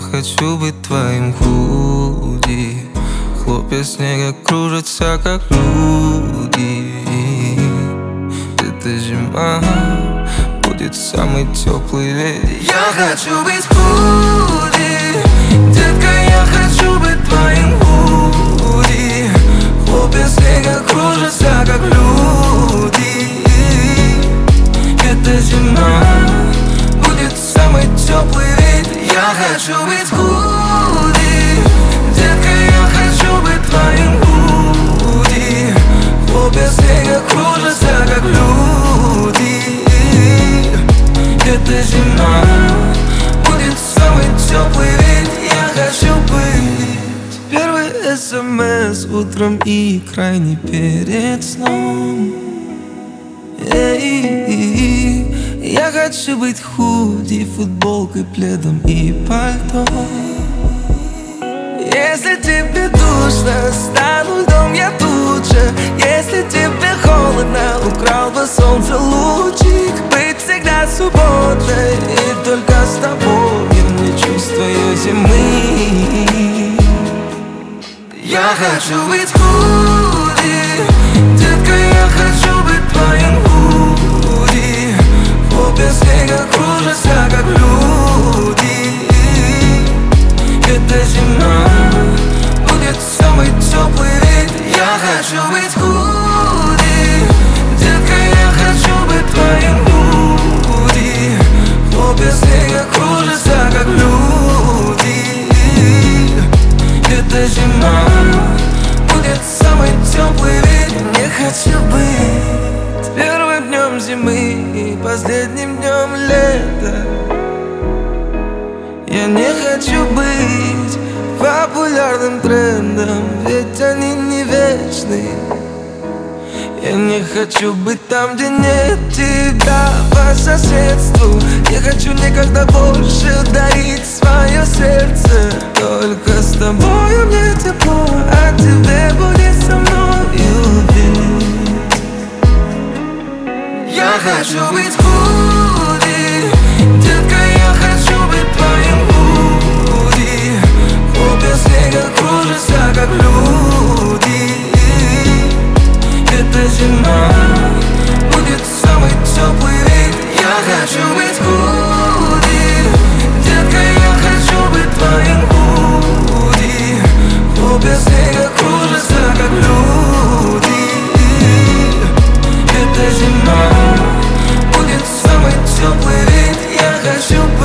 хочу быть твоим худи. Хлопья снега кружатся, как люди. Эта зима будет самый теплый вечер. Я хочу быть худи, детка, я хочу быть твоим худи. Хлопья снега кружатся, как люди. Эта зима будет самый теплый вечер. Я хочу быть худи, детка, я хочу быть твоим худи. Хлопья снега кружатся, как люди. Эта зима будет самый теплый вечер. Я хочу быть. Первый СМС утром и крайне перед сном. Эй, я хочу быть худи, футболкой, пледом и пальто. Если тебе душно, стану льдом я тут же. Если тебе холодно, украл бы солнце лучик. Быть всегда свободной, и только с тобой я не чувствую зимы. Я хочу быть худи, детка, я хочу быть твоим худи. Хлопья снега кружатся, как люди. Эта зима будет самый теплый вечер. Я хочу быть худи, детка, я хочу быть твоим худи. Хлопья снега кружатся, как люди. Эта зима будет самый теплый вечер. Не хочу быть первым днем зимы и последним днем лета. Я не хочу быть популярным трендом, ведь они не вечны. Я не хочу быть там, где нет тебя по соседству. Не хочу никогда больше дарить свое сердце. Только с тобою мне тепло, а тебе будет со мною ведь. Я хочу быть худи, детка, я хочу быть твоим худи. Хлопья снега кружатся, как люди. Эта зима будет самый теплый вечер. Я хочу быть худи, детка, я хочу быть твоим худи. Хлопья снега кружатся, как люди. Эта зима будет самый теплый вечер. Я хочу